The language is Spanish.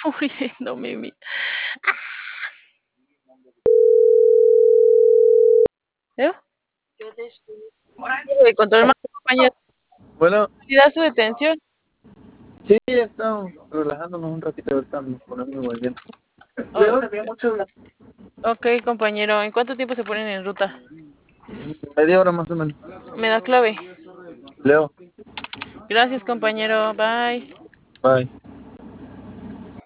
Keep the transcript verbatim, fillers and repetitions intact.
muriendo, Mimi. ¿Eh? De control más compañero. Bueno, ¿Y da su detención? sí, estamos relajándonos un ratito, ahorita nos ponemos en movimiento. Oh, Leo, había mucho ok, compañero. ¿En cuánto tiempo se ponen en ruta? media hora más o menos. Me da clave. Leo, Gracias, compañero. Bye. bye.